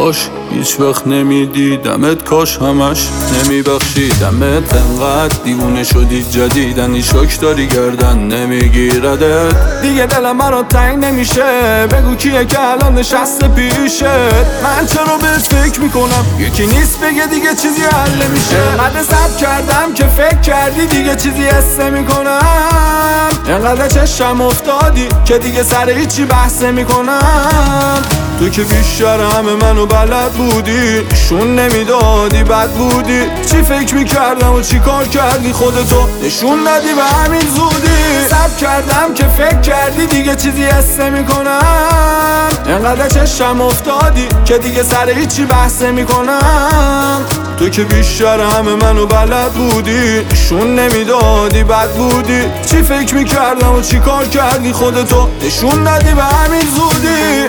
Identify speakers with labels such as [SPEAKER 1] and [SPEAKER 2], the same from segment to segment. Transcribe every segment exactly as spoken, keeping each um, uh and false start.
[SPEAKER 1] کاش هیچ وقت نمیدیدمت، کاش همش نمیبخشیدمت. انقدر دیوونه شدی جدیدن شوک داری گردن نمیگیردت دیگه. دلم برات تنگ نمیشه، بگو کیه که الان نشسته پیشت. من چرا بهت فکر میکنم یکی نیست بگه دیگه چیزی حل نمیشه. قد صبر کردم که فکر کردی دیگه چیزی حس نمیکنم. انقدر چشم افتادی که دیگه سر هیچی بحث نمیکنم. تو که بیشتر همه منو بلد بودی، نشون نمیدادی بد بودی. چی فکر میکردم و چی کار کردی خودتو نشون ندی به همین زودی. صبر کردم که فکر کردی دیگه چیزی حس نمیکنم. انقدر چشم افتادی که دیگه سر هیچی بحث نمیکنم. تو که بیشتر همه منو بلد بودی، نشون نمیدادی بد بودی. چی فکر میکردم و چی کار کردی خودتو نشون ندی به همین زودی.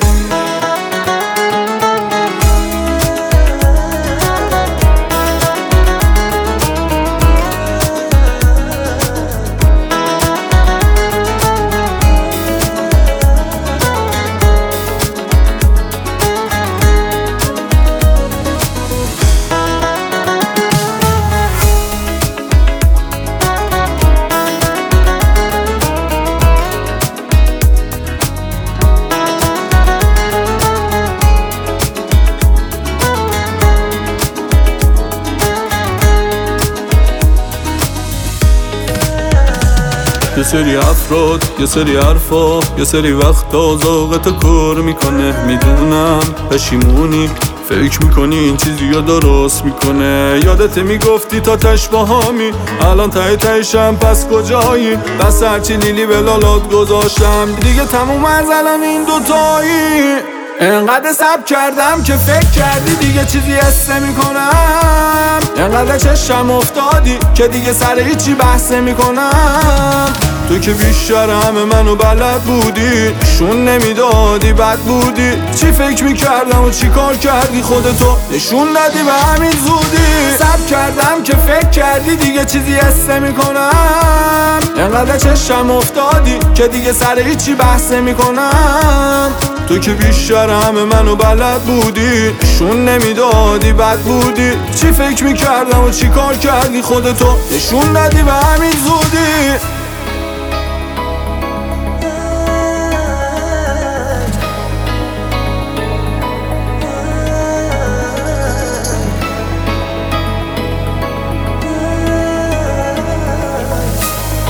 [SPEAKER 1] یه سری افراد، یه سری حرفا، یه سری وقتا ذوقتو کور میکنه. میدونم پشیمونی، فکر میکنی این چیزی یا درست میکنه. یادت میگفتی تا تش باهامی، الان ته تهشم پس کجایی؟ بس هرچی لیلی به لالات گذاشتم دیگه تموم از الان این دوتایی. انقدر صبر کردم که فکر کردی دیگه چیزی حس نمیکنم. انقدر چشم افتادی که دیگه سر هیچی بحث نمیکنم. تو که بیشتر همه منو بلد بودی، نشون نمیدادی بد بودی. چی فکر میکردم و چی کار کردی خودتو نشون ندی به همین زودی. صبر کردم که فکر کردی دیگه چیزی حس نمیکنم. انقدر چشم افتادی که دیگه سر هیچی بحث نمیکنم. تو که بیشتر همه منو بلد بودی، نشون نمیدادی بد بودی. چی فکر میکردم و چی کار کردی خودتو نشون ندی به همین زودی.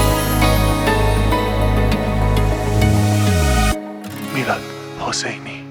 [SPEAKER 2] میلاد حسینی.